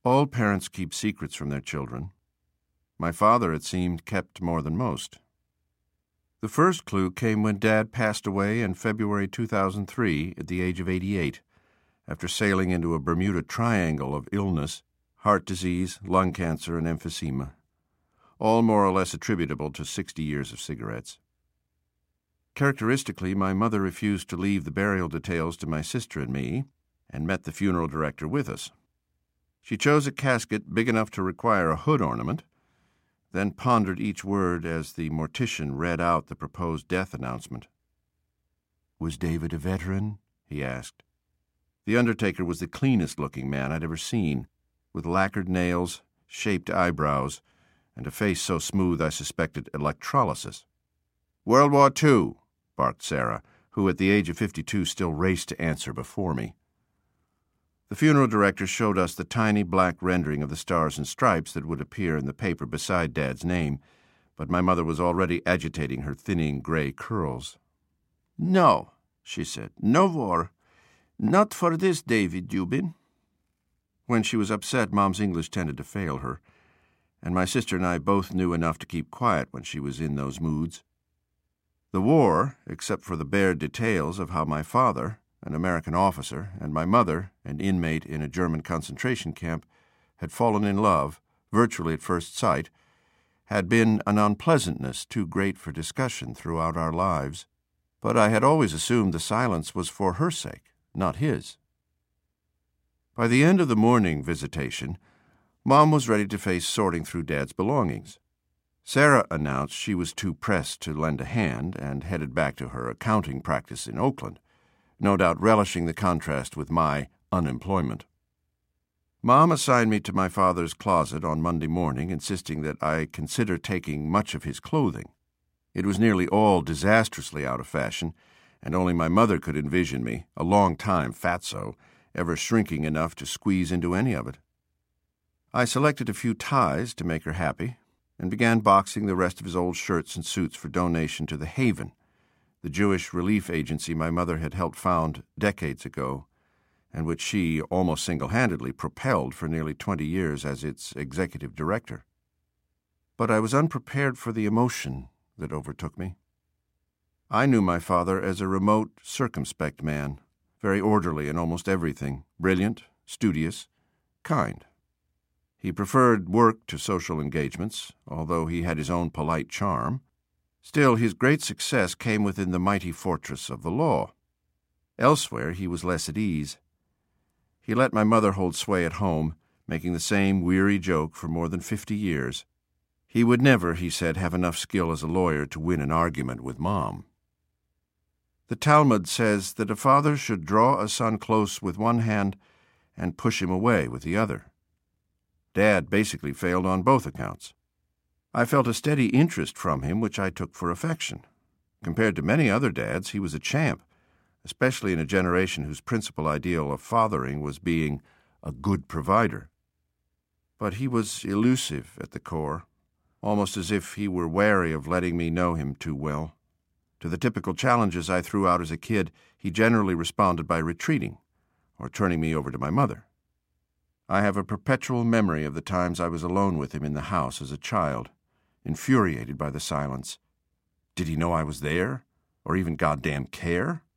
All parents keep secrets from their children. My father, it seemed, kept more than most. The first clue came when Dad passed away in February 2003 at the age of 88, after sailing into a Bermuda Triangle of illness, heart disease, lung cancer, and emphysema, all more or less attributable to 60 years of cigarettes. Characteristically, my mother refused to leave the burial details to my sister and me, and met the funeral director with us. She chose a casket big enough to require a hood ornament, then pondered each word as the mortician read out the proposed death announcement. "Was David a veteran?" he asked. The undertaker was the cleanest-looking man I'd ever seen, with lacquered nails, shaped eyebrows, and a face so smooth I suspected electrolysis. "World War II," barked Sarah, who at the age of 52 still raced to answer before me. The funeral director showed us the tiny black rendering of the stars and stripes that would appear in the paper beside Dad's name, but my mother was already agitating her thinning gray curls. "No," she said, "no war. Not for this David Dubin." When she was upset, Mom's English tended to fail her, and my sister and I both knew enough to keep quiet when she was in those moods. The war, except for the bare details of how my father, an American officer, and my mother, an inmate in a German concentration camp, had fallen in love, virtually at first sight, had been an unpleasantness too great for discussion throughout our lives, but I had always assumed the silence was for her sake, not his. By the end of the morning visitation, Mom was ready to face sorting through Dad's belongings. Sarah announced she was too pressed to lend a hand and headed back to her accounting practice in Oakland, no doubt relishing the contrast with my unemployment. Mom assigned me to my father's closet on Monday morning, insisting that I consider taking much of his clothing. It was nearly all disastrously out of fashion, and only my mother could envision me, a long-time fatso, ever shrinking enough to squeeze into any of it. I selected a few ties to make her happy, and began boxing the rest of his old shirts and suits for donation to the Haven, the Jewish relief agency my mother had helped found decades ago, and which she, almost single-handedly, propelled for nearly 20 years as its executive director. But I was unprepared for the emotion that overtook me. I knew my father as a remote, circumspect man, very orderly in almost everything, brilliant, studious, kind. He preferred work to social engagements, although he had his own polite charm. Still, his great success came within the mighty fortress of the law. Elsewhere, he was less at ease. He let my mother hold sway at home, making the same weary joke for more than 50 years. He would never, he said, have enough skill as a lawyer to win an argument with Mom. The Talmud says that a father should draw a son close with one hand and push him away with the other. Dad basically failed on both accounts. I felt a steady interest from him, which I took for affection. Compared to many other dads, he was a champ, especially in a generation whose principal ideal of fathering was being a good provider. But he was elusive at the core, almost as if he were wary of letting me know him too well. To the typical challenges I threw out as a kid, he generally responded by retreating or turning me over to my mother. I have a perpetual memory of the times I was alone with him in the house as a child, infuriated by the silence. Did he know I was there, or even goddamn care?